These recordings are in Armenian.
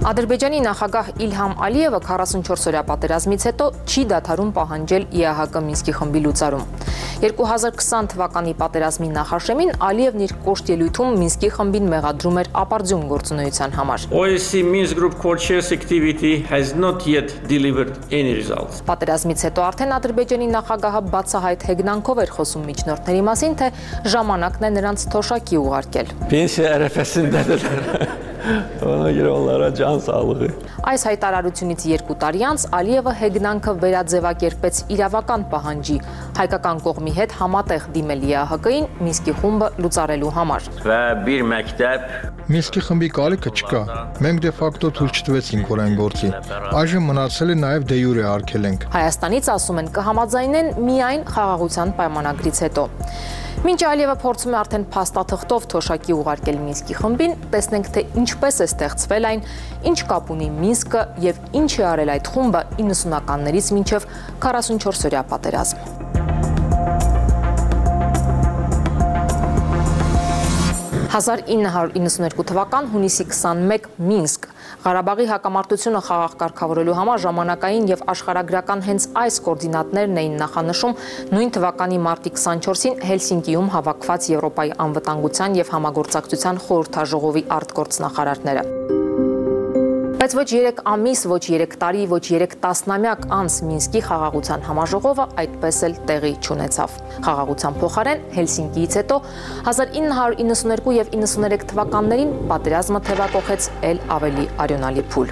Ադրբեջանի նախագահ Իլհամ Ալիևը 44-օրյա պատերազմից հետո չի դադարում պահանջել ԻԱՀԿ Մինսկի խմբի լուծարում։ 2020 թվականի պատերազմի նախաշեմին Ալիևն իր կոշտ ելույթում Մինսկի խմբին մեղադրում էր ապարդյուն գործունեության համար։ OSCE Minsk Group co-chair's activity has not yet delivered any results. Պատերազմից հետո արդեն Ադրբեջանի նախագահը բացահայտ հեգնանքով էր խոսում միջնորդների մասին, թե ժամանակն է նրանց թոշակի ուղարկել։ Pensiya ərəfəsindədirlər. Ona görə onlara can sağlığı. Այս հայտարարությունից 2 տարի անց Ալիևը հեգնանքը վերաձևակերպեց իրավական պահանջի, հայկական կողմի հետ համատեղ դիմել ԻԱՀԿ-ին Մինսկի խումբը լուծարելու համար։ Və bir məktəb Մինսկի խմբի կարիքը չկա։ Մենք դե ֆակտո թույլ չտվեցինք, որ այն գործի։ Այժմ մնացել է նաև դե յուրե արգելենք։ Հայաստանից ասում են կհամաձայնեն միայն խաղաղության պայմանագրից հետո։ Մինչ Ալիևը փորձում է արդեն փաստաթղթով թոշակի ուղարկել Մինսկի խմբին, տեսնենք թե ինչպես է ստեղծվել այն, ինչ կապ ունի Մինսկը եւ ինչ է արել այդ խումբը 90-ականներից մինչեւ 44-օրյա պատերազմ։ 1992 թվական հունիսի 21 Մինսկ Ղարաբաղի հակամարտությունը խաղաղ կարգավորելու համար ժամանակային եւ աշխարհագրական հենց այս կոորդինատներն էին նախանշում նույն թվականի մարտի 24-ին Հելսինկիում հավաքված Եվրոպայի անվտանգության եւ համագործակցության խորհրդաժողովի արտգործնախարարները։ Բայց ոչ 3 ամիս, ոչ 3 տարի, ոչ 3 տասնամյակ անց Մինսկի խաղաղության համաժողովը այդպես էլ տեղի չունեցավ։ Խաղաղության փոխարեն Հելսինկիից հետո 1992 եւ 93 թվականներին պատերազմը թևակողեց էլ ավելի արյունալի փուլ։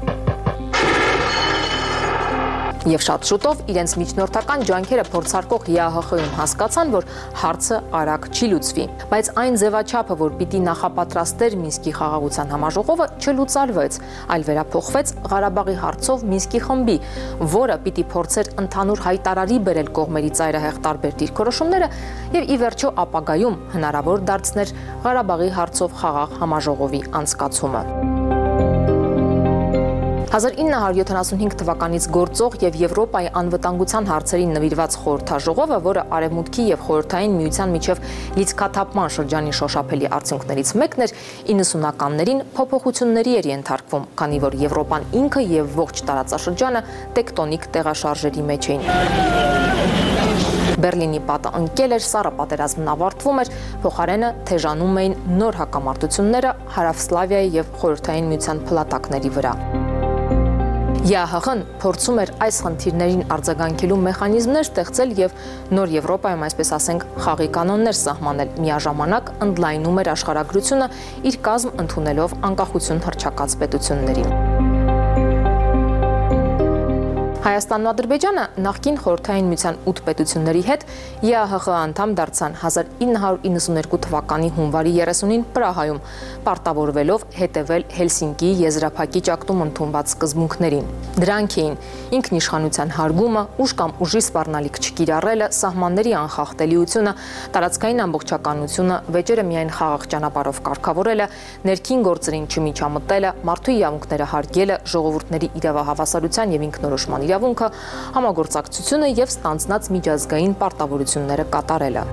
Եվ շատ շուտով իրենց միջնորդական ջանքերը փորձարկող ԵԱՀԽ-ում հասկացան, որ հարցը արագ չի լուծվի, բայց այն ձևաչափը, որ պիտի նախապատրաստեր Մինսկի խաղաղության համաժողովը, չլուծարվեց, այլ վերափոխվեց Ղարաբաղի հարցով Մինսկի խմբի, որը պիտի փորձեր ընդհանուր հայտարարի բերել կողմերի ծայրահեղ տարբեր դիրքորոշումները եւ ի վերջո ապագայում հնարավոր դարձներ Ղարաբաղի հարցով խաղաղ համաժողովի անցկացումը։ 1975 թվականից գործող եւ Եվրոպայի անվտանգության հարցերին նվիրված խորհրդաժողովը, որը Արևմուտքի եւ Խորհրդային Միության միջև լիցքաթափման շրջանի շոշափելի արդյունքներից մեկն էր, 90-ականներին փոփոխությունների էր ենթարկվում, քանի որ Եվրոպան ինքը եւ ողջ տարածաշրջանը տեկտոնիկ տեղաշարժերի մեջ էին։ Բերլինի պատը ընկել էր, Սառը պատերազմն ավարտվում էր, փոխարենը թեժանում էին նոր հակամարտությունները Հարավսլավիայի եւ Խորհրդային Միության փլատակների վրա։ ԵԱՀԽ-ն փորձում էր այս խնդիրներին արձագանքելու մեխանիզմներ ստեղծել եւ նոր Եվրոպայում, այսպես ասենք, խաղի կանոններ սահմանել, միաժամանակ ընդլայնում էր աշխարհագրությունը իր կազմ ընդունելով անկախություն հռչակած պետությունների։ Հայաստանն ու Ադրբեջանը նախկին Խորհրդային Միության 8 պետությունների հետ ԵԱՀԽ անդամ դարձան 1992 թվականի հունվարի 30-ին Պրահայում, պարտավորվելով հետևել Հելսինկիի եզրափակիչ ակտում ընդունված սկզբունքներին։ Դրանք էին ինքնիշխանության հարգումը, ուժ կամ ուժի սպառնալիք չկիրառելը, սահմանների անխախտելիությունը, տարածքային ամբողջականությունը, վեճերը միայն խաղաղ ճանապարհով կարգավորելը, ներքին գործերին չմիջամտելը, մարդու իրավունքները հարգելը, ժողովուրդների իրավահավասարության եւ ինքնորոշման իրավունքը, համագործակցությունը եւ ստանձնած միջազգային պարտավորությունները կատարելը։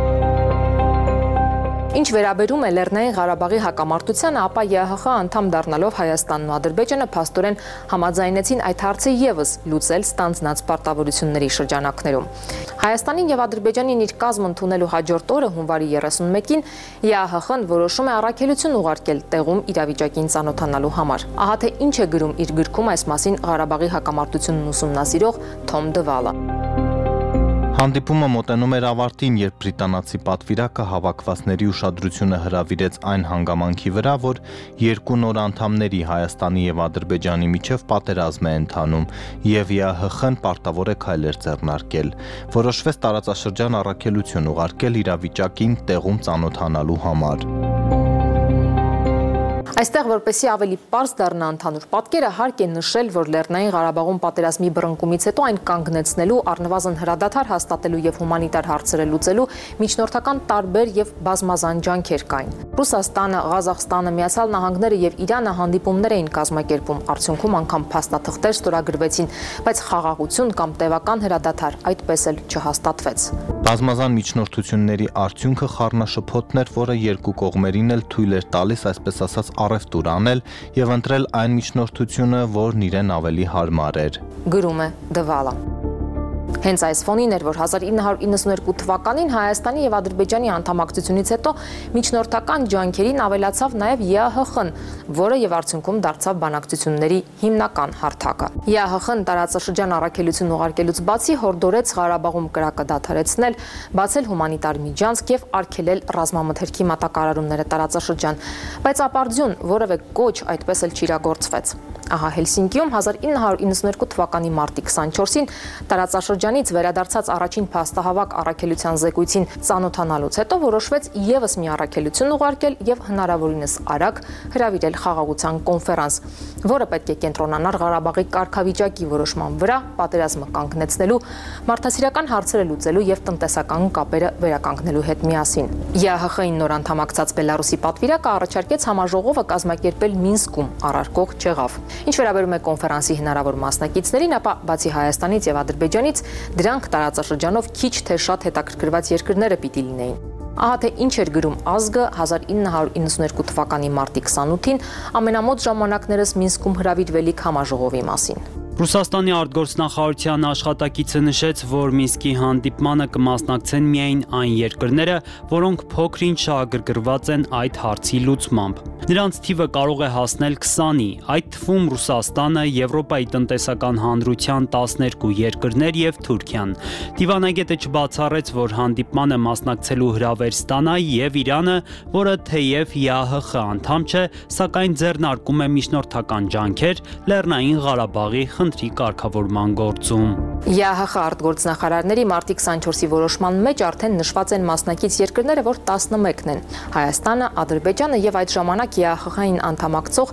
Ինչ վերաբերում է Լեռնային Ղարաբաղի հակամարտությանը, ապա ԵԱՀԽ անդամ դառնալով Հայաստանն ու Ադրբեջանը փաստորեն համաձայնեցին այդ հարցը եւս լուծել ստանձնած պարտավորությունների շրջանակներում։ Հայաստանին եւ Ադրբեջանին իր կազմ ընդունելու հաջորդ օրը հունվարի 31-ին ԵԱՀԽ-ն որոշում է առաքելություն ուղարկել տեղում իրավիճակին ծանոթանալու համար։ Ահա թե ինչ է գրում իր գրքում այս մասին Ղարաբաղի հակամարտությունն ուսումնասիրող Թոմ Դվալը։ Հանդիպումը մոտենում էր ավարտին, երբ բրիտանացի պատվիրակը հավաքվածների ուշադրությունը հրավիրեց այն հանգամանքի վրա, որ երկու նոր անդամների Հայաստանի եւ Ադրբեջանի միջև պատերազմ է ընթանում եւ ԵԱՀԽ-ն պարտավոր է քայլեր ձեռնարկել։ Որոշվեց տարածաշրջան առաքելություն ուղարկել իրավիճակին տեղում ծանոթանալու համար։ Այստեղ որպեսզի ավելի պարզ դառնա ընդհանուր պատկերը, հարկ է նշել, որ Լեռնային Ղարաբաղում պատերազմի բռնկումից հետո այն կանգնեցնելու, առնվազն հրադադար հաստատելու եւ հումանիտար հարցերը լուծելու միջնորդական տարբեր եւ բազմազան ջանքեր կային։ Ռուսաստանը, Ղազախստանը, Միացյալ Նահանգները եւ Իրանը հանդիպումներ էին կազմակերպում, արդյունքում անգամ փաստաթղթեր ստորագրվեցին, բայց խաղաղություն կամ տևական հրադադար այդպես էլ չհաստատվեց։ Բազմազան միջնորդությունների արդյունքը խառնաշփոթն էր, որը երկու կողմերին էլ թույլ էր տալիս, այսպես ասած, առևտուր անել եւ ընտրել այն միջնորդությունը, որն իրեն ավելի հարմար էր։ Գրում է Դվալը։ Հենց այս ֆոնին էր, որ 1992 թվականին Հայաստանի եւ Ադրբեջանի անդամակցությունից հետո միջնորդական ջանքերին ավելացավ նաեւ ԵԱՀԽ-ն, որը եւ արդյունքում դարձավ բանակցությունների հիմնական հարթակը։ ԵԱՀԽ-ն տարածաշրջան առաքելություն ուղարկելուց բացի հորդորեց Ղարաբաղում կրակը դադարեցնել, բացել հումանիտար միջանցք եւ արգելել ռազմամթերքի մատակարարումները տարածաշրջան, բայց ապարդյուն որևէ կոչ այդպես էլ չիրագործվեց։ Ահա Հելսինկիում 1992 թվականի մարտի 24-ին տարածաշրջանից վերադարձած առաջին փաստահավաք առաքելության զեկույցին ծանոթանալուց հետո որոշվեց եւս մի առաքելություն ուղարկել եւ հնարավորինս արագ հրավիրել խաղաղության կոնֆերանս, որը պետք է կենտրոնանար Ղարաբաղի կարգավիճակի որոշման վրա, պատերազմը կանգնեցնելու, մարդասիրական հարցերը լուծելու եւ տնտեսական կապերը վերականգնելու հետ միասին։ ԵԱՀԽ-ին նոր անդամակցած Բելարուսի պատվիրակը առաջարկեց համաժողովը կազմակերպել Մինսկում, առարկող չեղավ։ Ինչ վերաբերում է կոնֆերանսի հնարավոր մասնակիցներին, ապա բացի Հայաստանից եւ Ադրբեջանից, դրանք տարածաշրջանով քիչ թե շատ հետաքրքրված երկրները պիտի լինեին։ Ահա թե ինչ էր գրում ազգը 1992 թվականի մարտի 28-ին ամենամոտ ժամանակներս Մինսկում հրավիրվելիք համաժողովի մասին։ Ռուսաստանի արտգործնախարարության աշխատակիցը նշեց, որ Մինսկի հանդիպմանը կմասնակցեն միայն այն երկրները, որոնք փոքր-ինչ շահագրգռված են այդ հարցի լուծմամբ։ Նրանց թիվը կարող է հասնել 20-ի, այդ թվում Ռուսաստանը, Եվրոպայի տնտեսական հանրության 12 երկրներ եւ Թուրքիան։ Դիվանագետը չբացառեց, որ հանդիպմանը մասնակցելու հրավեր ստանա եւ Իրանը, որը թեև ԵԱՀԽ անդամ չէ, սակայն ձեռնարկում է միջնորդական ջանքեր Լեռնային Ղարաբաղի խնդրի կարգավորման գործում։ ԵԱՀԽ արտգործնախարարների մարտի 24-ի որոշման մեջ արդեն նշված են մասնակից երկրները, որ 11-ն են՝ Հայաստանը, Ադրբեջանը եւ այդ ժամանակ ԵԱՀԽ-ին անդամակցող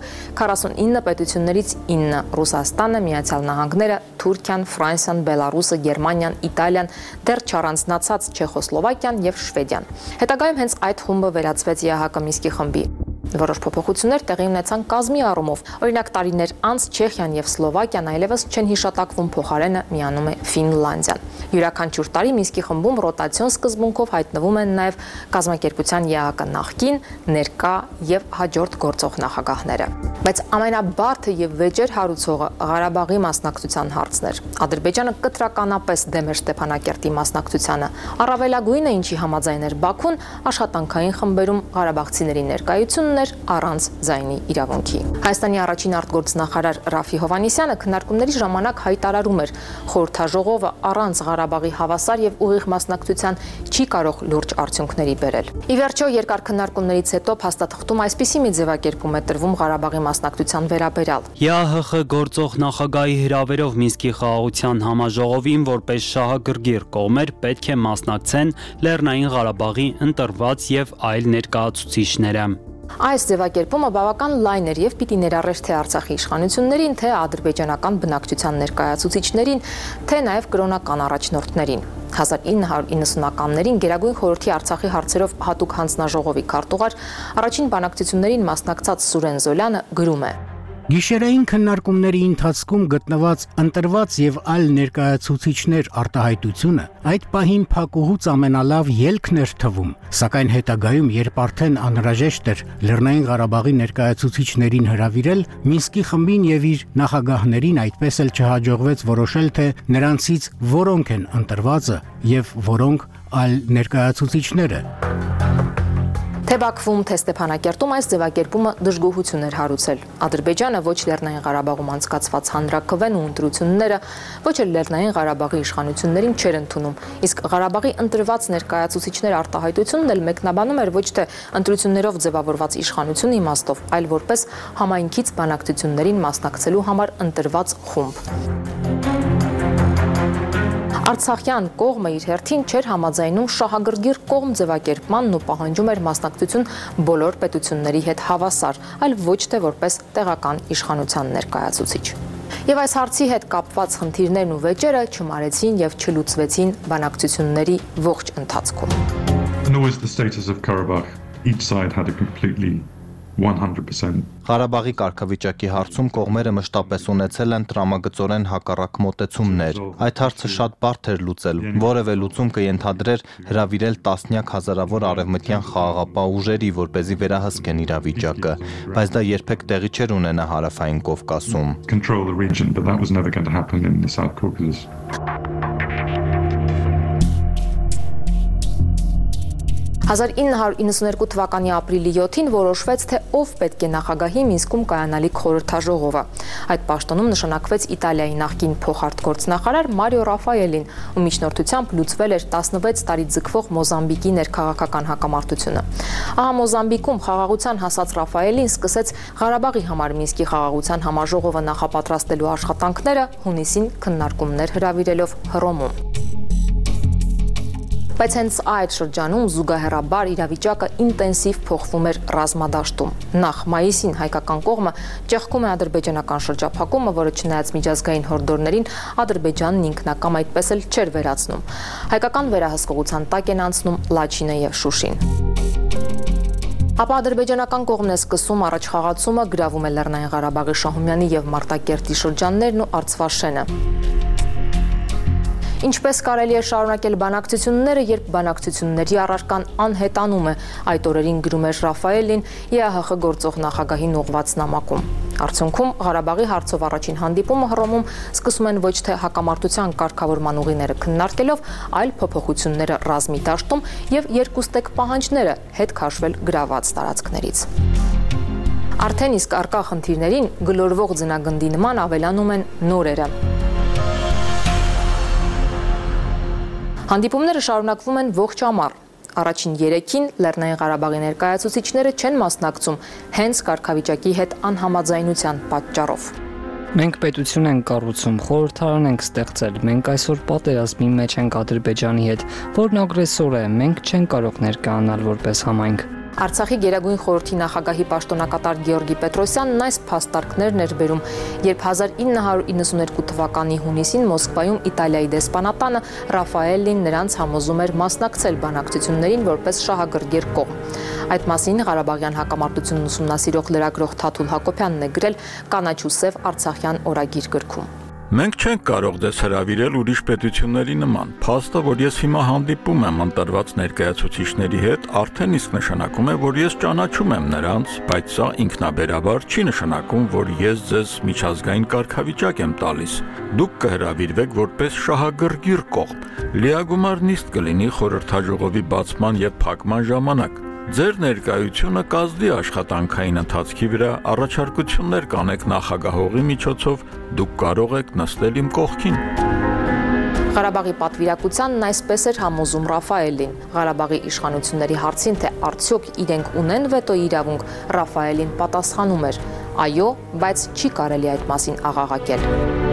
49 պետություններից 9՝ Ռուսաստանը, Միացյալ Նահանգները, Թուրքիան, Ֆրանսիան, Բելարուսը, Գերմանիան, Իտալիան, դեռ չառանձնացած Չեխոսլովակիան եւ Շվեդիան։ Հետագայում հենց այդ խումբը վերածվեց ԵԱՀԿ Մինսկի խմբի։ Որոշ փոփոխություններ տեղի ունեցան կազմի առումով։ Օրինակ տարիներ անց Չեխիան եւ Սլովակիան այլևս չեն հիշատակվում, փոխարենը միանում է Ֆինլանդիան։ Յուրաքանչյուր տարի Մինսկի խմբում ռոտացիոն սկզբունքով հայտնվում են նաեւ կազմակերպության ԵԱՀԿ նախկին, ներկա եւ հաջորդ գործող նախագահները։ Բայց ամենաբարդը եւ վեճեր հարուցողը Ղարաբաղի մասնակցության հարցն էր։ Ադրբեջանը կտրականապես դեմ էր Ստեփանակերտի մասնակցությանը։ Առավելագույնը, ինչի համաձայն էր Բաքուն, աշխատանքային խմբերում ղարաբաղցիների ներկայությունն էր առանց ձայնի իրավունքի։ Հայաստանի առաջին արտգործնախարար Ռաֆի Հովհաննիսյանը քննարկումների ժամանակ հայտարարում էր, խորհրդաժողովը առանց Ղարաբաղի հավասար եւ ուղիղ մասնակցության չի կարող լուրջ արդյունքների բերել։ Ի վերջո, երկար քննարկումներից հետո փաստաթղթում այսպիսի մի ձևակերպում է տրվում Ղարաբաղի մասնակցության վերաբերյալ։ ԵԱՀԽ գործող նախագահի հրավերով Մինսկի խաղաղության համաժողովին որպես շահագրգիռ կողմեր պետք է մասնակցեն Լեռնային Ղարաբաղի ընտրված եւ այլ ներկայացուցիչները։ Այս ձևակերպումը բավական լայն էր եւ պիտի ներառեր թե Արցախի իշխանություններին, թե ադրբեջանական բնակչության ներկայացուցիչներին, թե նաեւ կրոնական առաջնորդներին։ 1990-ականներին Գերագույն խորհրդի Արցախի հարցերով հատուկ հանձնաժողովի քարտուղար առաջին բանակցություններին մասնակցած Սուրեն Զոլյանը գրում է. Գիշերային քննարկումների ընթացքում գտնված ընտրված եւ այլ ներկայացուցիչներ արտահայտությունը այդ պահին փակուղուց ամենալավ ելքն էր թվում, սակայն հետագայում, երբ արդեն անհրաժեշտ էր Լեռնային Ղարաբաղի ներկայացուցիչներին հրավիրել, Մինսկի խմբին եւ իր նախագահներին այդպես էլ չհաջողվեց որոշել, թե նրանցից որոնք են ընտրվածը եւ որոնք այլ ներկայացուցիչները։ Թե Բաքվում, թե Ստեփանակերտում այս ձևակերպումը դժգոհություն էր հարուցել։ Ադրբեջանը ոչ Լեռնային Ղարաբաղում անցկացված հանրաքվեն ու ընտրությունները, ոչ էլ Լեռնային Ղարաբաղի իշխանություններին չէր ընդունում, իսկ Ղարաբաղի ընտրված ներկայացուցիչներ արտահայտությունն էլ մեկնաբանում էր ոչ թե ընտրություններով ձևավորված իշխանություն իմաստով, այլ որպես համայնքից բանակցություններին մասնակցելու համար ընտրված խումբ։ Արցախյան կողմը իր հերթին չէր համաձայնում շահագրգիռ կողմ ձևակերպմանն ու պահանջում էր մասնակցություն բոլոր պետությունների հետ հավասար, այլ ոչ թե որպես տեղական իշխանության ներկայացուցիչ։ Եվ այս հարցի հետ կապված խնդիրներն ու վեճերը չմարեցին եւ չլուծվեցին բանակցությունների ողջ ընթացքում. Nor is the status of Karabakh. Each side had a completely 100%. Ղարաբաղի կարգավիճակի հարցում կողմերը մշտապես ունեցել են տրամագծորեն հակառակ մոտեցումներ։ Այդ հարցը շատ բարդ էր լուծել, որևէ լուծում կենթադրեր հրավիրել տասնյակ հազարավոր արևմտյան խաղաղապահ ուժերի, որպեսզի վերահսկեն իրավիճակը, բայց դա երբեք տեղի չէր ունենա Հարավային Կովկասում։ Control the region, but that was never going to happen in the South Caucasus. 1992 թվականի ապրիլի 7-ին որոշվեց, թե ով պետք է նախագահի Մինսկում կայանալիք խորհրդաժողովը։ Այդ պաշտոնում նշանակվեց Իտալիայի նախկին փոխարտգործնախարար Մարիո Ռաֆայելին, ում միջնորդությամբ լուծվել էր 16 տարի ձգվող Մոզամբիկի ներքաղաքական հակամարտությունը։ Ահա Մոզամբիկում խաղաղության հասած Ռաֆայելին սկսեց Ղարաբաղի համար Մինսկի խաղաղության համաժողովը նախապատրաստելու աշխատանքները, հունիսին քննարկումներ հրավիրելով Հռոմում։ Բայց հենց այդ շրջանում զուգահեռաբար իրավիճակը ինտենսիվ փոխվում էր ռազմադաշտում։ Նախ մայիսին հայկական կողմը ճեղքում է ադրբեջանական շրջափակումը, որը չնայած միջազգային հորդորներին Ադրբեջանն ինքնակամ այդպես էլ չէր վերացնում։ Հայկական վերահսկողության տակ են անցնում Լաչինը եւ Շուշին։ Ապա ադրբեջանական կողմն է սկսում առաջխաղացումը, գրավում է Լեռնային Ղարաբաղի Շահումյանի եւ Մարտակերտի շրջաններն ու Արցվաշենը։ Ինչպես կարելի է շարունակել բանակցությունները, երբ բանակցությունների առարկան անհետանում է, այդ օրերին գրում էր Ռաֆայելին ԵԱՀԽ գործող նախագահին ուղղված նամակում։ Արդյունքում Ղարաբաղի հարցով առաջին հանդիպումը Հռոմում սկսում են ոչ թե հակամարտության կարգավորման ուղիները քննարկելով, այլ փոփոխությունները ռազմի դաշտում եւ երկուստեք պահանջները հետ քաշվել գրաված տարածքներից։ Արդեն իսկ արկա խնդիրներին գլորվող ձնագնդի նման ավելանում են նորերը։ Հանդիպումները շարունակվում են ողջ ամառ։ Առաջին 3-ին Լեռնային Ղարաբաղի ներկայացուցիչները չեն մասնակցում հենց կարգավիճակի հետ անհամաձայնության պատճառով։ Մենք պետություն ենք կառուցում, խորհրդարան ենք ստեղծել, մենք այսօր պատերազմի մեջ ենք Ադրբեջանի հետ, որն ագրեսոր է, մենք չենք կարող ներկայանալ որպես համայնք։ Արցախի Գերագույն խորհրդի նախագահի պաշտոնակատար Գեորգի Պետրոսյանն այս փաստարկներն էր բերում, երբ 1992 թվականի հունիսին Մոսկվայում Իտալիայի դեսպանատանը Ռաֆայելին նրանց համոզում էր մասնակցել բանակցություններին որպես շահագրգիռ կողմ։ Այդ մասին Ղարաբաղյան հակամարտությունն ուսումնասիրող լրագրող Թաթուլ Հակոբյանն է գրել «Կանաչ ու սև Արցախյան օրագիր» գրքում։ Մենք չենք կարող դες հրավիրել ուրիշ պետությունների նման։ Փաստը, որ ես հիմա հանդիպում եմ ընտրված ներկայացուցիչների հետ, արդեն իսկ նշանակում է, որ ես ճանաչում եմ նրանց, բայց սա ինքնաբերաբար չի նշանակում, որ ես ձեզ միջազգային կարգավիճակ եմ տալիս։ Դուք կհրավիրվեք որպես շահագրգիռ կողմ։ Լիագումար նիստ կլինի խորհրդաժողովի բացման եւ փակման ժամանակ։ Ձեր ներկայությունը կազդի աշխատանքային ընթացքի վրա, առաջարկություններ կանեք նախագահողի միջոցով, դուք կարող եք նստել իմ կողքին։ Ղարաբաղի պատվիրակությանն այսպես էր համոզում Ռաֆայելին։ Ղարաբաղի իշխանությունների հարցին, թե արդյոք իրենք ունեն վետո իրավունք, Ռաֆայելին պատասխանում էր. այո, բայց չի կարելի այդ մասին աղաղակել։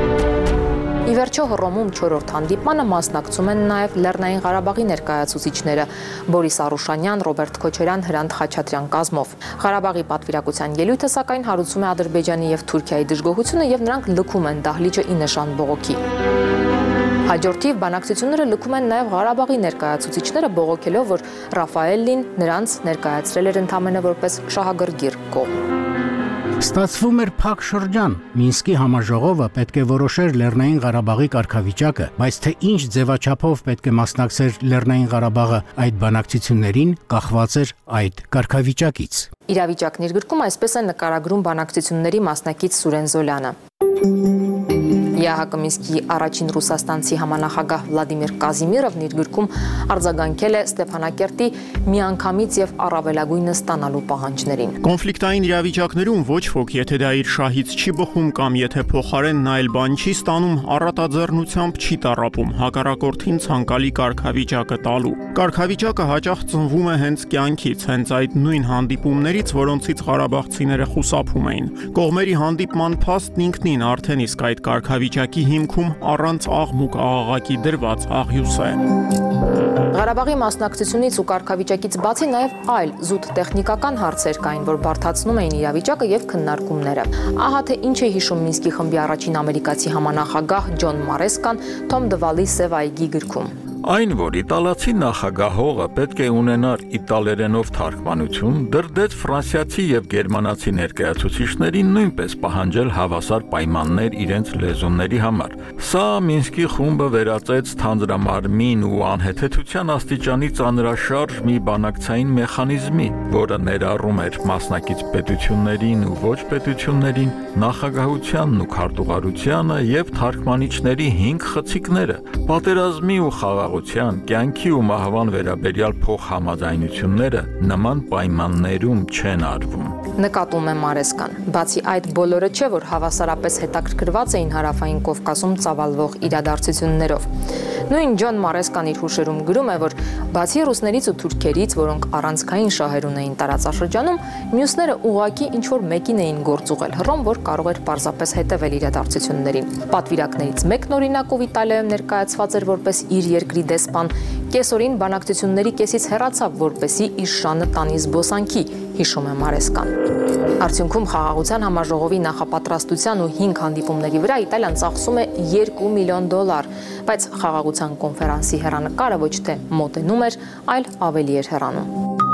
Ի վերջո Հռոմում 4-րդ հանդիպմանը մասնակցում են նաև Լեռնային Ղարաբաղի ներկայացուցիչները Բորիս Արուշանյան, Ռոբերտ Քոչարյան, Հրանտ Խաչատրյան կազմով։Ղարաբաղի պատվիրակության ելույթը սակայն հարուցում է Ադրբեջանի եւ Թուրքիայի դժգոհությունը եւ նրանք լքում են դահլիճը ի նշան բողոքի։ Հաջորդիվ բանակցությունները լքում են նաև Ղարաբաղի ներկայացուցիչները բողոքելով, որ Ռաֆայելին նրանց ներկայացրել էր ընդամենը որպես շահագրգիռ կողմ։ Ստացվում էր փակ շրջան։ Մինսկի համաժողովը պետք է որոշեր Լեռնային Ղարաբաղի կարգավիճակը, բայց թե ինչ ձևաչափով պետք է մասնակցեր Լեռնային Ղարաբաղը այդ բանակցություններին, կախված էր այդ կարգավիճակից։ Իրավիճակն իր գրքում այսպես է նկարագրում բանակցությունների մասնակից Սուրեն Զոլյանը։ ԵԱՀԿ Մինսկի առաջին ռուսաստանցի համանախագահ Վլադիմիր Կազիմիրովն իր գրքում արձագանքել է Ստեփանակերտի միանգամից եւ առավելագույնը ստանալու պահանջներին։ Կոնֆլիկտային իրավիճակներում ոչ ոք, եթե դա իր շահից չի բխում կամ եթե փոխարեն նա այլ բան չի ստանում, առատաձեռնությամբ չի տառապում հակառակորդին ցանկալի կարգավիճակը տալու։ Կարգավիճակը հաճախ ծնվում է հենց կյանքից, հենց այդ նույն հանդիպումներից, որոնցից ղարաբաղցիները խուսափում էին։ Կողմերի հանդիպման փաստն ինքնին արդեն իսկ այդ կարգավիճակի հիմքում առանց աղմուկ աղաղակի դրված աղյուս է։ Ղարաբաղի մասնակցությունից ու կարգավիճակից բացի նաև այլ զուտ տեխնիկական հարցեր կային, որ բարդացնում էին իրավիճակը եւ քննարկումները։ Ահա թե ինչ է հիշում Մինսկի խմբի առաջին ամերիկացի համանախագահ Ջոն Մարեսկան Թոմ Դվալի Սև այգի գրքում։ Այն, որ իտալացի նախագահողը պետք է ունենար իտալերենով թարգմանություն, դրդեց ֆրանսիացի եւ գերմանացի ներկայացուցիչներին նույնպես պահանջել հավասար պայմաններ իրենց լեզուների համար։ Սա Մինսկի խումբը վերածեց թանձրամարմին ու անհեթեթության աստիճանի ծանրաշարժ մի բանակցային մեխանիզմի, որը ներառում էր մասնակից պետություններին ու ոչ պետություններին, նախագահությանն ու քարտուղարությանը եւ թարգմանիչների 5 խցիկները, պատերազմի ու խաղաղության, կյանքի ու մահվան վերաբերյալ փոխհամաձայնությունները նման պայմաններում չեն արվում։ Նկատում է Մարեսկան։ Բացի այդ, բոլորը չէ, որ հավասարապես հետաքրքրված էին Հարավային Կովկասում ծավալվող իրադարձություններով։ Նույն Ջոն Մարեսկան իր հուշերում գրում է, որ բացի ռուսներից ու թուրքերից, որոնք առանցքային շահեր ունեին տարածաշրջանում, մյուսները ուղղակի ինչ-որ մեկին էին գործ ուղղել հռոմ, որ կարող էր պարզապես հետևել իրադարձություններին։ Պատվիրակներից մեկն օրինակով Իտալիայում ներկայացված էր որպես իր երկրի դեսպան, կեսօրին բանակցությունների կեսից հեռացավ, որպեսզի իր շանը տանի զբոսանքի, հիշում է Մարեսկան։ Արդյունքում խաղաղության համաժողովի նախապատրաստության ու 5 հանդիպումների վրա Իտալիան ծախսում է $2 միլիոն, բայց խաղաղության կոնֆերանսի հեռանկարը ոչ թե մոտենում էր, այլ ավելի էր հեռանում։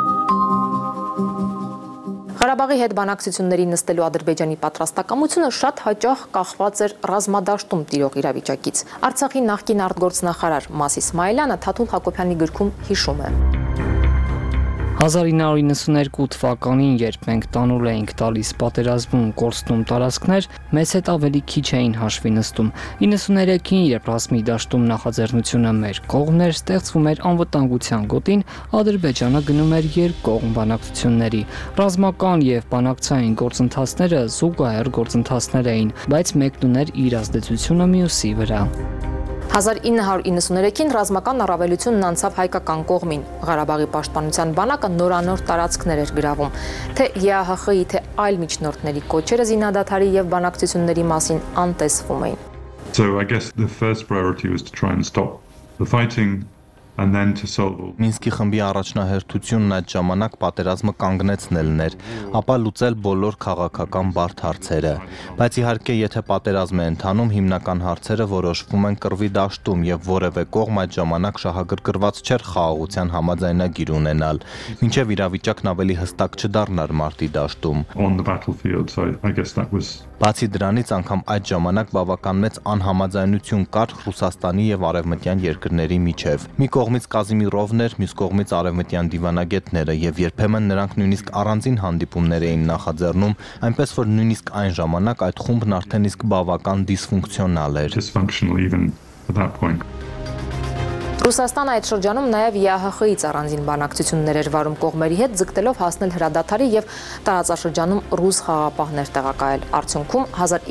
Ղարաբաղի հետ բանակցությունների նստելու Ադրբեջանի պատրաստակամությունը շատ հաճախ կախված էր ռազմադաշտում տիրող իրավիճակից։ Արցախի նախկին արտգործնախարար Մաս Իսմայելյանը Թաթուլ Հակոբյանի գրքում հիշում է. 1992 թվականին, երբ մենք տանուլ էինք տալիս պատերազմում կորցնում տարածքներ, մեզ հետ ավելի քիչ էին հաշվի նստում։ 93-ին, երբ ռազմի դաշտում նախաձեռնությունը մեր կողմն էր, ստեղծվում էր անվտանգության գոտին, Ադրբեջանը գնում էր երկկողմ բանակցությունների։ Ռազմական եւ բանակցային գործընթացները զուգահեռ գործընթացներ էին, բայց մեկն ուներ իր ազդեցությունը մյուսի վրա։ 1993-ին ռազմական առավելությունն անցավ հայկական կողմին։ Ղարաբաղի պաշտպանության բանակը նորանոր տարածքներ էր գրավում։ Թե ԵԱՀԽ-ի, թե այլ միջնորդների կոչերը զինադադարի եւ բանակցությունների մասին անտեսվում էին։ So I guess the first priority was to try and stop the fighting and then to solve all. Մինսկի խմբի առաջնահերթությունն այդ ժամանակ պատերազմը կանգնեցնելն էր, ապա լուծել բոլոր քաղաքական բարդ հարցերը։ Բայց իհարկե, եթե պատերազմ է ընթանում, հիմնական հարցերը որոշվում են կռվի դաշտում եւ որևէ կողմ այդ ժամանակ շահագրգռված չէր խաղաղության համաձայնագիր ունենալ, մինչեւ իրավիճակն ավելի հստակ չդառնար մարտի դաշտում։ On the battlefield, so I guess that was. Բացի դրանից, անգամ այդ ժամանակ բավական մեծ անհամաձայնություն կար Ռուսաստանի եւ արևմտյան երկրների միջև։ Մի կողմից Կազիմիրովն էր, մյուս կողմից արևմտյան դիվանագետները եւ երբեմն նրանք նույնիսկ առանձին հանդիպումներ էին նախաձեռնում, այնպես որ նույնիսկ այն ժամանակ այդ խումբն արդեն իսկ բավական դիսֆունկցիոնալ էր։ Dysfunctional even at that point. Ռուսաստանը այդ շրջանում նաև ԵԱՀԽ-ից առանձին բանակցություններ էր վարում կողմերի հետ, ձգտելով հասնել հրադադարի եւ տարածաշրջանում ռուս խաղաղապահներ տեղակայել։ Արդյունքում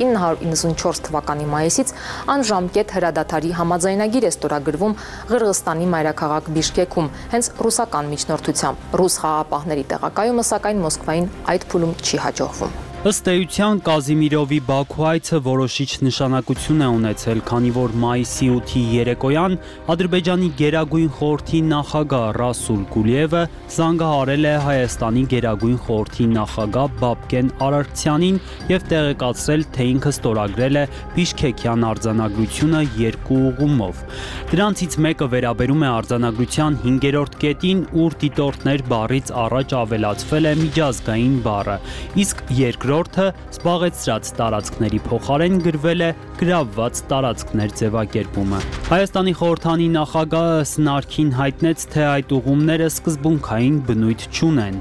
1994 թվականի մայիսից անժամկետ հրադադարի համաձայնագիր է ստորագրվում Ղրղստանի մայրաքաղաք Բիշկեքում, հենց ռուսական միջնորդությամբ։ Ռուս խաղաղապահների տեղակայումը, սակայն Մոսկվային այդ փուլում չի հաջողվում։ Ըստ էության Կազիմիրովի Բաքու այցը որոշիչ նշանակություն է ունեցել, քանի որ մայիսի 8-ի երեկոյան Ադրբեջանի Գերագույն խորհրդի նախագահ Ռասուլ Գուլիևը զանգահարել է Հայաստանի Գերագույն խորհրդի նախագահ Բաբկեն Արարքցյանին եւ տեղեկացրել, թե ինքը ստորագրել է Բիշքեկյան արձանագրությունը 2 ուղումով։ Դրանցից մեկը վերաբերում է արձանագրության 5-րդ կետին, ուր դիտորդներ բառից առաջ ավելացվել է միջազգային բառը, իսկ երկրորդը զբաղեցրած տարածքների փոխարեն գրվել է գրավված տարածքներ ձևակերպումը։ Հայաստանի խորհրդանի նախագահը սնարքին հայտնեց, թե այդ ուղումները սկզբունքային բնույթ չունեն։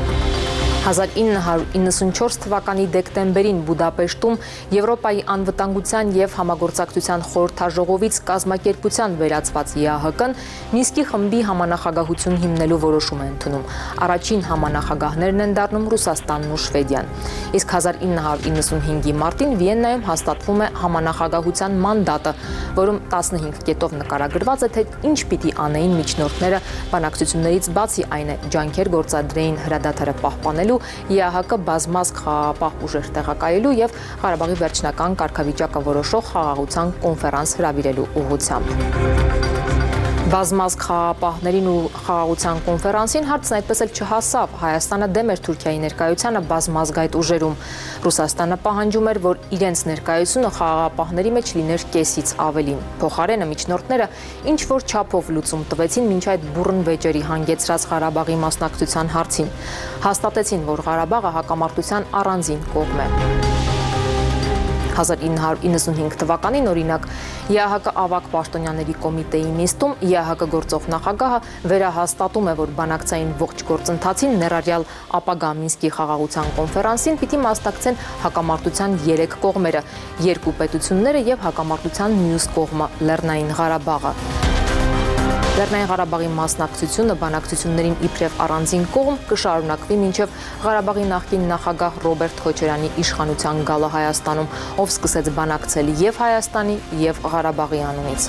1994 թվականի դեկտեմբերին Բուդապեշտում Եվրոպայի անվտանգության եւ համագործակցության խորհրդաժողովից կազմակերպության վերածված ԵԱՀԿ-ն Մինսկի խմբի համանախագահություն հիմնելու որոշում է ընդունում։ Առաջին համանախագահներն են դառնում Ռուսաստանն ու Շվեդիան։ Իսկ 1995-ի մարտին Վիեննայում հաստատվում է համանախագահության մանդատը, որում 15 կետով նկարագրված է, թե ինչ պիտի անեին միջնորդները բանակցություններից բացի, այն է ջանքեր գործադրեին հրադադարը պահպանելու, ԵԱՀԿ բազմազգ խաղաղապահ ուժեր տեղակայելու եւ Ղարաբաղի վերջնական կարգավիճակը որոշող խաղաղության կոնֆերանս հրավիրելու ուղղությամբ։ Բազմազգ խաղապահներին ու խաղաղության կոնֆերանսին հարցն այդպես էլ չհասավ։ Հայաստանը դեմ էր Թուրքիայի ներկայությանը բազմազգայտ ուժերում։ Ռուսաստանը պահանջում էր, որ իրենց ներկայությունը խաղաղապահների մեջ լիներ կեսից ավելին։ Փոխարենը միջնորդները ինչ-որ չափով լուծում տվեցին մինչ այդ բուռն վեճերի հանգեցրած Ղարաբաղի մասնակցության հարցին։ Հաստատեցին, որ Ղարաբաղը հակամարտության առանձին կողմ է։ 1995 թվականին օրինակ ԵԱՀԿ ավագ պաշտոնյաների կոմիտեի նիստում ԵԱՀԿ գործող նախագահը վերահաստատում է, որ բանակցային ողջ գործընթացին ներառյալ ապագա Մինսկի խաղաղության կոնֆերանսին պիտի մասնակցեն հակամարտության 3 կողմերը՝ երկու պետությունները եւ հակամարտության մյուս կողմը՝ Լեռնային Ղարաբաղը։ Լեռնային Ղարաբաղի մասնակցությունը բանակցություններին իբրև առանձին կողմ կշարունակվի մինչև Ղարաբաղի նախկին նախագահ Ռոբերտ Քոչարյանի իշխանության գալը Հայաստանում, ով սկսեց բանակցել եւ Հայաստանի եւ Ղարաբաղի անունից։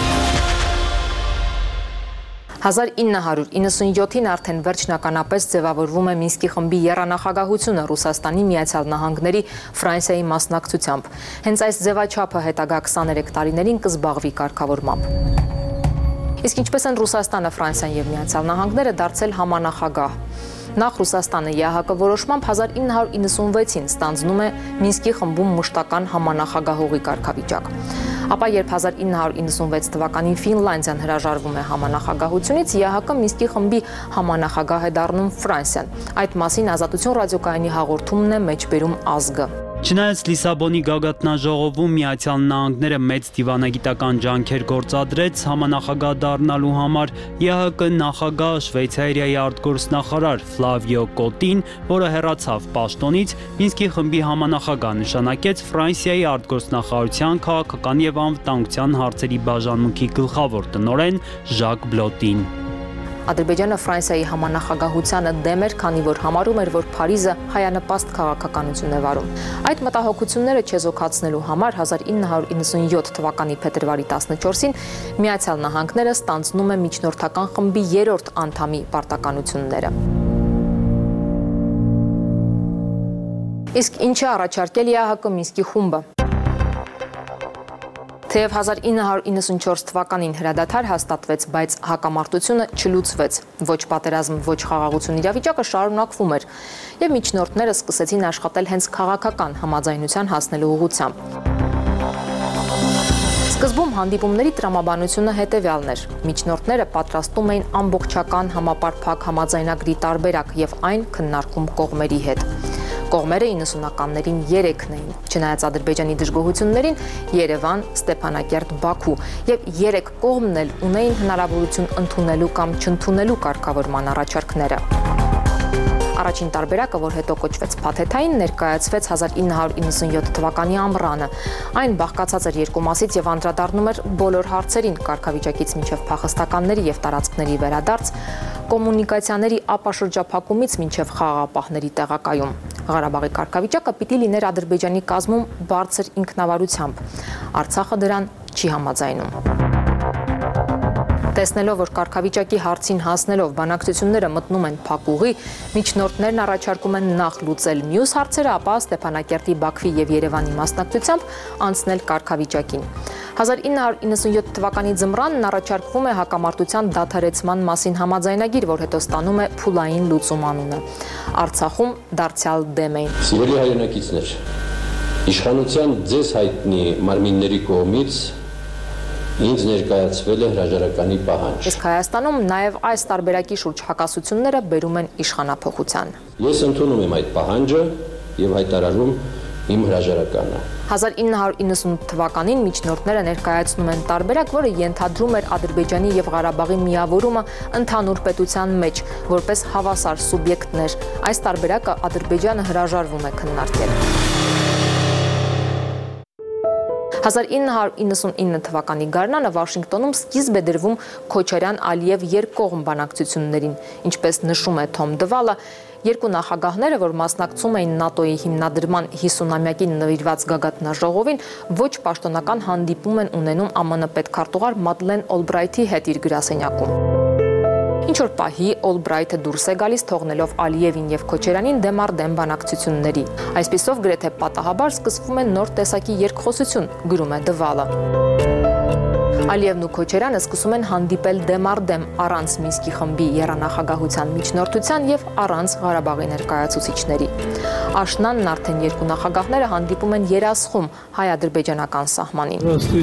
1997-ին արդեն վերջնականապես ձևավորվում է Մինսկի խմբի եռանախագահությունը Ռուսաստանի, Միացյալ Նահանգների, Ֆրանսիայի մասնակցությամբ։ Հենց այս ձևաչափը հետագա 23 տարիներին կզբաղվի կարգավորմամբ։ Իսկ ինչպես են Ռուսաստանը, Ֆրանսիան եւ Միացյալ Նահանգները դարձել համանախագահ։ Նախ Ռուսաստանը ԵԱՀԿ որոշմամբ 1996-ին ստանձնում է Մինսկի խմբում մշտական համանախագահողի կարգավիճակ։ Ապա երբ 1996 թվականին Ֆինլանդիան հրաժարվում է համանախագահությունից, ԵԱՀԿ Մինսկի խմբի համանախագահ է դառնում Ֆրանսիան։ Այդ մասին Ազատություն ռադիոկայանի հաղորդումն է մեջբերում ազգը։ Չնայած Լիսաբոնի գագաթնաժողովում Միացյալ Նահանգները մեծ դիվանագիտական ջանքեր գործադրեց համանախագահ դառնալու համար, ԵԱՀԿ նախագահ Շվեյցարիայի արտգործնախարար Ֆլավիո Կոտին, որը հեռացավ պաշտոնից, Մինսկի խմբի համանախագահ նշանակեց Ֆրանսիայի արտգործնախարարության քաղաքական եւ անվտանգության հարցերի բաժանմունքի գլխավոր տնօրեն Ժակ Բլոտին։ Ադրբեջանը Ֆրանսիայի համանախագահությանը դեմ էր, քանի որ համարում էր, որ Փարիզը հայանպաստ քաղաքականություն է վարում։ Այդ մտահոգությունները չեզոքացնելու համար 1997 թվականի փետրվարի 14-ին Միացյալ Նահանգները ստանձնում է միջնորդական խմբի 3-րդ անդամի պարտականությունները։ Իսկ ինչ է առաջարկել ԵԱՀԿ Մինսկի խումբը։ Թեև 1994 թվականին հրադադար հաստատվեց, բայց հակամարտությունը չլուծվեց։ Ոչ պատերազմ, ոչ խաղաղություն իրավիճակը շարունակվում էր, եւ միջնորդները սկսեցին աշխատել հենց քաղաքական համաձայնության հասնելու ուղղությամբ։ Սկզբում հանդիպումների տրամաբանությունը հետևյալն էր. միջնորդները պատրաստում էին ամբողջական համապարփակ համաձայնագրի տարբերակ եւ այն քննարկում կողմերի հետ։ Կողմերը 90-ականներին 3-ն էին։ Չնայած Ադրբեջանի դժգոհություններին, Երևան, Ստեփանակերտ, Բաքու եւ 3 կողմն էլ ունեին հնարավորություն ընդունելու կամ չընդունելու կարգավորման առաջարկները։ Առաջին տարբերակը, որ հետո կոչվեց փաթեթային, ներկայացվեց 1997 թվականի ամռանը։ Այն բաղկացած էր երկու մասից եւ անդրադառնում էր բոլոր հարցերին՝ կարգավիճակից մինչև փախստականների եւ տարածքների վերադարձ, կոմունիկացիաների ապաշրջափակումից մինչև խաղաղապահների տեղակայում։ Ղարաբաղի կարգավիճակը պիտի լիներ Ադրբեջանի կազմում բարձր ինքնավարությամբ։ Արցախը դրան չի համաձայնում։ Տեսնելով, որ կարգավիճակի հարցին հասնելով բանակցությունները մտնում են փակուղի, միջնորդներն առաջարկում են նախ լուծել մյուս հարցերը, ապա Ստեփանակերտի, Բաքվի եւ Երևանի մասնակցությամբ անցնել կարգավիճակին։ 1997 թվականի ձմռանն առաջարկվում է հակամարտության դադարեցման մասին համաձայնագիր, որ հետո ստանում է փուլային լուծում անունը։ Արցախում դարձյալ դեմ էին։ Սիրելի հայրենակիցներ, իշխանության ձեզ հայտնի մարմինների կողմից ինձ ներկայացվել է հրաժարականի պահանջ։ Իսկ Հայաստանում նաև այս տարբերակի շուրջ հակասությունները բերում են իշխանափոխության։ Ես ընդունում եմ այդ պահանջը եւ հայտարարում իմ հրաժարականը։ 1998 թվականին միջնորդները ներկայացնում են տարբերակ, որը ենթադրում էր Ադրբեջանի եւ Ղարաբաղի միավորումը ընդհանուր պետության մեջ, որպես հավասար սուբյեկտներ։ Այս տարբերակը Ադրբեջանը հրաժարվում է քննարկել։ 1999 թվականի գարնանը Վաշինգտոնում սկիզբ է դրվում Քոչարյան-Ալիև երկկողմ բանակցություններին, ինչպես նշում է Թոմ Դվալը, երկու նախագահները, որ մասնակցում էին ՆԱՏՕ-ի հիմնադրման 50-ամյակին նվիրված գագաթնաժողովին, ոչ պաշտոնական հանդիպում են ունենում ԱՄՆ պետքարտուղար Մադլեն Օլբրայթի հետ իր գրասենյակում։ Ինչ-որ պահի Օլբրայթը դուրս է գալիս, թողնելով Ալիևին եւ Քոչարյանին դեմառդեմ բանակցությունների։ Այսպիսով գրեթե պատահաբար սկսվում է նոր տեսակի երկխոսություն, գրում է Դվալը։ Ալիևն ու Քոչարյանը սկսում են հանդիպել դեմարդեմ առանց Մինսկի խմբի եռանախագահության միջնորդության եւ առանց Ղարաբաղի ներկայացուցիչների։ Աշնանն արդեն երկու նախագահները հանդիպում են Երասխում հայ-ադրբեջանական սահմանին։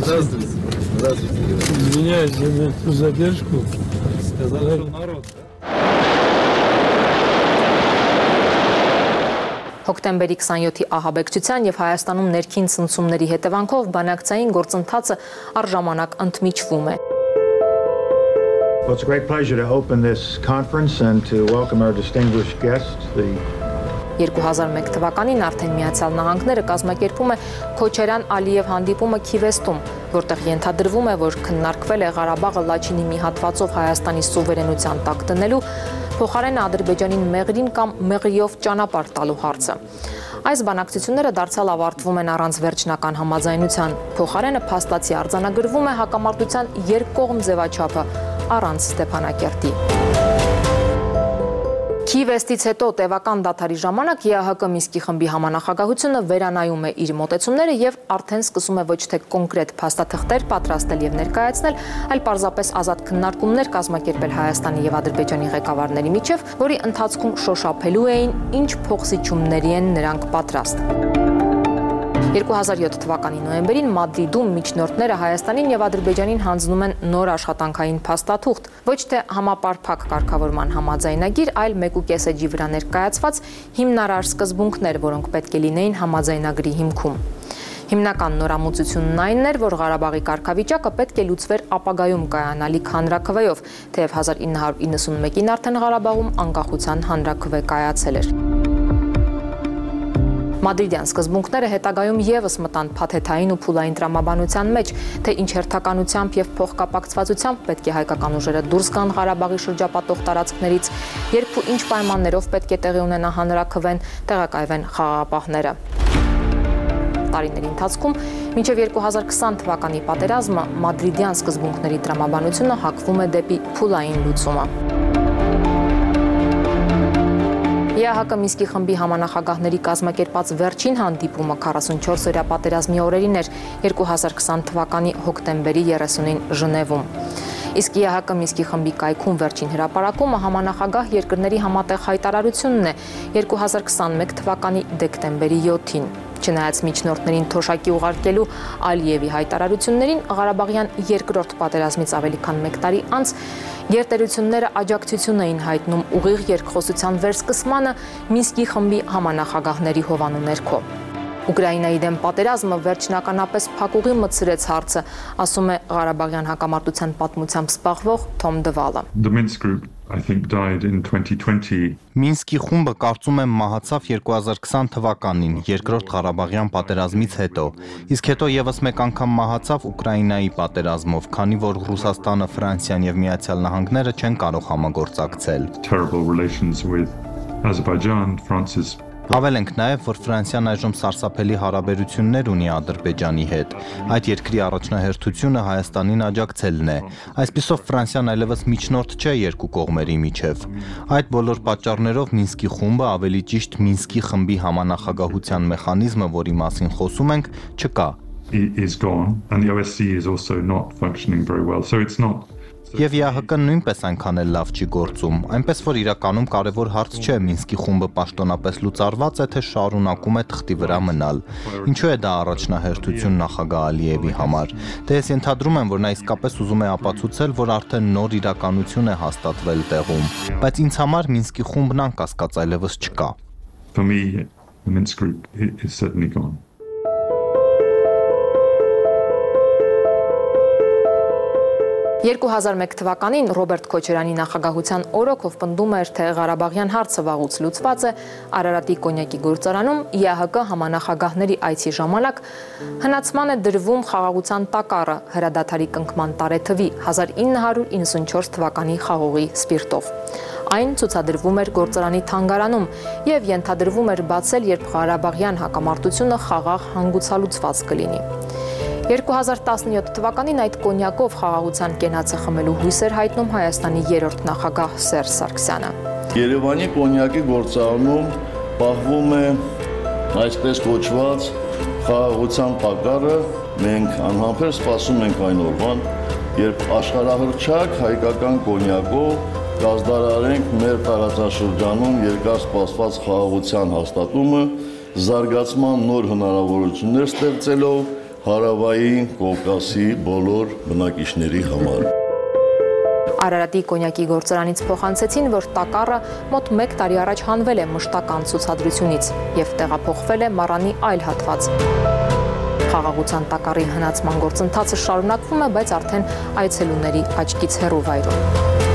Հոկտեմբերի 27-ի ահաբեկչության եւ Հայաստանում ներքին ցնցումների հետևանքով բանակցային գործընթացը առժամանակ ընդմիջվում է։ Well, it's a great pleasure to open this conference and to welcome our distinguished guests. 2001 թվականին արդեն Միացյալ Նահանգները կազմակերպում է Քոչարյան-Ալիև հանդիպումը Քիվեստում, որտեղ ենթադրվում է, որ քննարկվել է Ղարաբաղը Լաչինի մի հատվածով Հայաստանի սուվերենության տակ դնելու, փոխարեն Ադրբեջանին մեղրին կամ մեղրիով ճանապարհ տալու հարցը։ Այս բանակցությունները դարձյալ ավարտվում են առանց վերջնական համաձայնության։ Փոխարենը փաստացի արձանագրվում է հակամարտության երկկողմ ձևաչափը առանց Ստեփանակերտի։ Քիվեստից հետո տևական դադարի ժամանակ ԵԱՀԿ Մինսկի խմբի համանախագահությունը վերանայում է իր մոտեցումները եւ արդեն սկսում է ոչ թե կոնկրետ փաստաթղթեր պատրաստել եւ ներկայացնել, այլ պարզապես ազատ քննարկումներ կազմակերպել Հայաստանի եւ Ադրբեջանի ղեկավարների միջև, որի ընթացքում շոշափելու էին ինչ փոխզիջումների են նրանք պատրաստ։ 2007 թվականի նոյեմբերին Մադրիդում միջնորդները Հայաստանին եւ Ադրբեջանին հանձնում են նոր աշխատանքային փաստաթուղթ, ոչ թե համապարփակ կարգավորման համաձայնագիր, այլ 1.5 էջի վրա ներկայացված հիմնարար սկզբունքներ, որոնք պետք է լինեին համաձայնագրի հիմքում։ Հիմնական նորամուծությունն այն էր, որ Ղարաբաղի կարգավիճակը պետք է լուծվեր ապագայում կայանալիք հանրաքվեով, թեև 1991-ին արդեն Ղարաբաղում անկախության հանրաքվե կայացել էր։ Մադրիդյան սկզբունքները հետագայում եւս մտան փաթեթային ու փուլային տրամաբանության մեջ, թե ինչ հերթականությամբ եւ փոխկապակցվածությամբ պետք է հայկական ուժերը դուրս գան Ղարաբաղի շրջապատող տարածքներից, երբ ու ինչ պայմաններով պետք է տեղի ունենա հանրաքվեն, տեղակայվեն խաղաղապահները։ Տարիների ընթացքում մինչև 2020 թվականի պատերազմը Մադրիդյան սկզբունքների տրամաբանությունը հակվում է դեպի փուլային լուծումը։ ԵԱՀԿ Մինսկի խմբի համանախագահների կազմակերպած վերջին հանդիպումը 44-օրյա պատերազմի օրերին էր 2020 թվականի հոկտեմբերի 30-ին Ժնևում։ Իսկ ԵԱՀԿ Մինսկի խմբի կայքում վերջին հրապարակումը համանախագահ երկրների համատեղ հայտարարությունն է 2021 թվականի դեկտեմբերի 7-ին։ Չնայած միջնորդներին թոշակի ուղարկելու Ալիևի հայտարարություններին, Ղարաբաղյան երկրորդ պատերազմից ավելի քան 1 տարի անց գերտերությունները աջակցություն էին հայտնում ուղիղ երկխոսության վերսկսմանը Մինսկի խմբի համանախագահների հովանու ներքո։ Ուկրաինայի դեմ պատերազմը վերջնականապես փակուղի մտցրեց հարցը, ասում է Ղարաբաղյան հակամարտության պատմությամբ զբաղվող Թոմ Դվալը։ The Minsk group I think died in 2020. Մինսկի խումբը կարծում եմ մահացավ 2020 թվականին, երկրորդ Ղարաբաղյան պատերազմից հետո, իսկ հետո եւս մեկ անգամ մահացավ Ուկրաինայի պատերազմով, քանի որ Ռուսաստանը, Ֆրանսիան եւ Միացյալ Նահանգները չեն կարող համագործակցել։ Terrible relations with Azerbaijan, France's. Հավել ենք նաև, որ Ֆրանսիան այժմ սարսափելի հարաբերություններ ունի Ադրբեջանի հետ։ Այդ երկրի առաջնահերթությունը Հայաստանին աջակցելն է։ Այսպիսով Ֆրանսիան այլևս միջնորդ չէ երկու կողմերի միջև։ Այդ բոլոր պատճառներով Մինսկի խումբը, ավելի ճիշտ Մինսկի խմբի համանախագահության մեխանիզմը, որի մասին խոսում ենք, չկա։ Is gone and the OSCE is also not functioning very well. So it's not. Եվ ԵԱՀԿ-ն նույնպես այնքան էլ լավ չի գործում, այնպես որ իրականում կարևոր հարց չէ Մինսկի խումբը պաշտոնապես լուծարված է, թե շարունակում է թղթի վրա մնալ։ Ինչու է դա առաջնահերթություն նախագահ Ալիևի համար։ Դե ես ենթադրում եմ, որ նա իսկապես ուզում է ապացուցել, որ արդեն նոր իրականություն է հաստատվել տեղում, բայց ինձ համար Մինսկի խումբն անկասկած այլևս չկա։ For me, the Minsk group is certainly gone. 2001 թվականին Ռոբերտ Քոչարյանի նախագահության օրոքով պնդում էր, թե Ղարաբաղյան հարցը վաղուց լուծված է, Արարատի կոնյակի գործարանում ԵԱՀԿ համանախագահների այցի ժամանակ հնացման է դրվում խաղաղության տակառը հրադադարի կնքման տարեթվի 1994 թվականի խաղողի սպիրտով։ Այն ցուցադրվում էր գործարանի թանգարանում եւ ենթադրվում էր բացել, երբ Ղարաբաղյան հակամարտությունը խաղաղ հանգուցալուծված կլինի։ 2017 թվականին այդ կոնյակով խաղաղության կենացը խմելու հույս էր հայտնում Հայաստանի երրորդ նախագահ Սերժ Սարգսյանը։ Երևանի կոնյակի գործարանում պահվում է այսպես կոչված խաղաղության տակառը մենք անհամբեր սպասում ենք այն օրվան, երբ աշխարհահռչակ հայկական կոնյակով կազդարարենք մեր տարածաշրջանում երկար սպասված խաղաղության հաստատումը, զարգացման նոր հնարավորություններ ստեղծելով Հարավային Կովկասի բոլոր բնակիչների համար։ Արարատի կոնյակի գործարանից փոխանցեցին, որ տակառը մոտ 1 տարի առաջ հանվել է մշտական ցուցադրությունից եւ տեղափոխվել է Մարանի այլ հատված։ Խաղաղության տակառի հնացման գործընթացը շարունակվում է, բայց արդեն այցելուների աչքից հեռու վայրում։